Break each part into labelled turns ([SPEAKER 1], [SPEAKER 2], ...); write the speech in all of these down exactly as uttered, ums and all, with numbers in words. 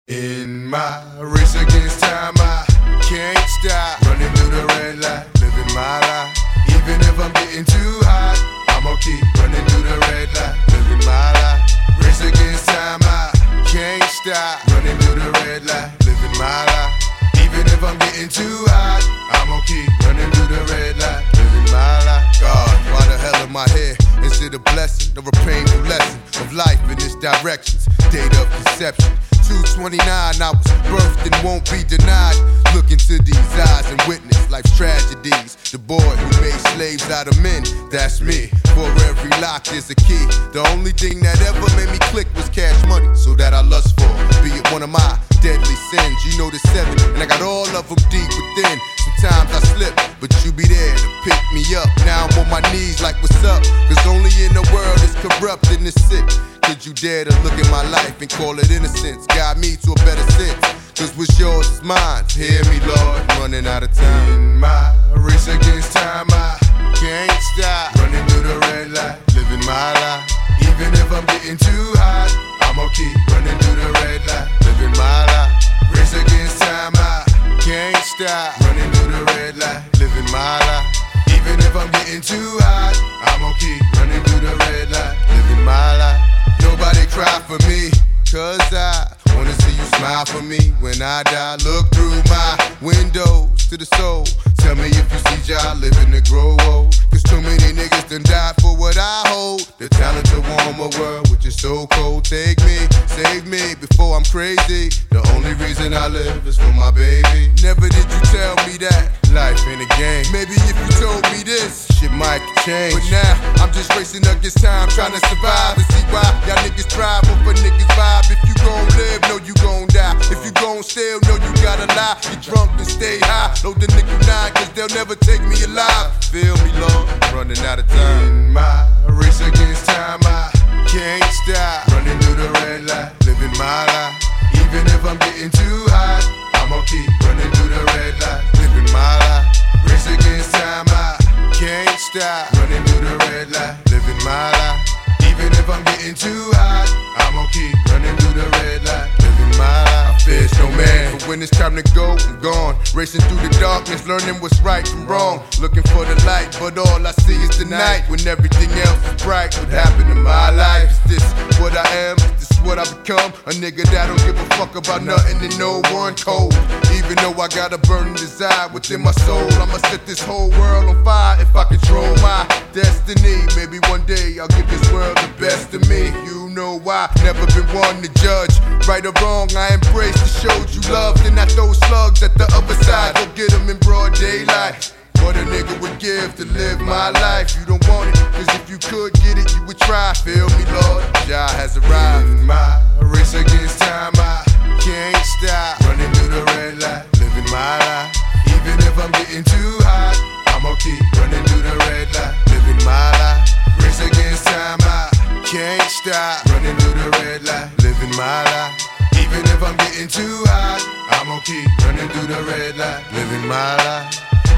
[SPEAKER 1] In my race against time, I can't stop running through the red light, living my life. Even if I'm getting too hot, I'ma keep running through the red light, living my life. Race against time, I can't stop running through the red light, living my life. Even if I'm getting too hot, I'ma keep running through the red light, living my life. God, why the hell am I here? Is it a blessing or a painful lesson of life in its directions? Date of conception two twenty-nine, I was birthed and won't be denied. Look into these eyes and witness life's tragedies. The boy who made slaves out of men, that's me. For every lock there's a key. The only thing that ever made me click was cash money, so that I lust for, be it one of my deadly sins. You know the seven, and I got all of them deep within. Sometimes I slip, but you be there to pick me up. Now I'm on my knees like what's up, cause only in the world is corrupt and it's sick. Could you dare to look at my life and call it innocence? Guide me to a better sense, cause what's yours is mine. Hear me, Lord, I'm running out of time. In my race against time, I can't stop running through the red light, living my life. Even if I'm getting too hot, I'ma keep running through the red light, living my life. Race against time, I can't stop running through the red light, living my life. Even if I'm getting too hot, I'ma keep running through the red light, living my life. Nobody cry for me, cause I wanna see you smile for me when I die. Look through my windows to the soul. Tell me if you see y'all living to grow old. Cause too many niggas done died for what I hold. The talent to warm a world which is so cold. Take me, save me before I'm crazy. The only reason I live is for my baby. Never did you tell me that life ain't a game. Maybe if you told me this, shit might change. But now, I'm just racing against time, trying to survive. And see why y'all niggas thrive off a niggas vibe. If you gon' live, know you gon' die. If you gon' steal, know you gotta lie. Get drunk and stay high. Load the nickel nine, cause they'll never take me alive. Feel me, Lord, running out of time. In my race against time, I can't stop running through the red light, living my life. Even if I'm getting too hot, I'ma keep running through the red light, living my life. Race against time, I can't stop running through the red light, living my life. Even if I'm getting too hot, I'ma keep running through the red light, living my life. I fear no man, but when it's time to go, I'm gone. Racing through the darkness, learning what's right from wrong. Looking for the light, but all I see is the night. When everything else is bright, what happened in my life? Is this what I am? Is this what I become? A nigga that don't give a fuck about nothing and no one cold. Even though I got a burning desire within my soul, I'ma set this whole world on fire if I control my destiny. Maybe one day I'll give this world the best of me. You know why? Never been one to judge. Right or wrong, I embrace the shows you love. Then I throw slugs at the other side. Go get them in broad daylight. What a nigga would give to live my life. You don't want it, cause if you could get it, you would try. Feel me, Lord, Jah has arrived. In my race against time, I can't stop running through the red light, living my life. Even if I'm getting too hot, I'ma keep running through the red light, living my life. Race against time, I can't stop running through the red light, living my life. Even if I'm getting too hot, I'ma keep running through the red light, living my life.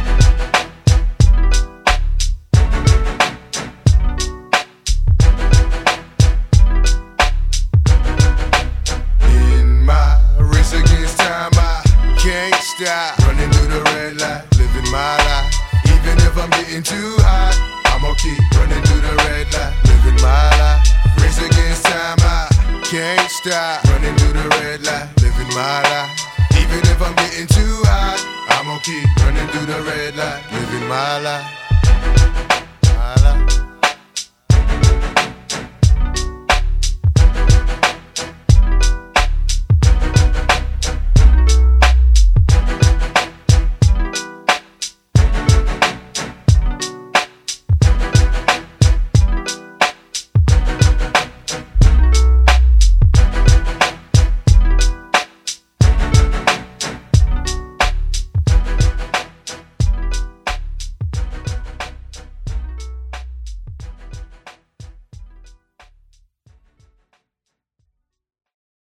[SPEAKER 1] Stop running through the red light, living my life. Even if I'm getting too hot, I'ma keep running through the red light, living my life. Race against time, I can't stop running through the red light, living my life.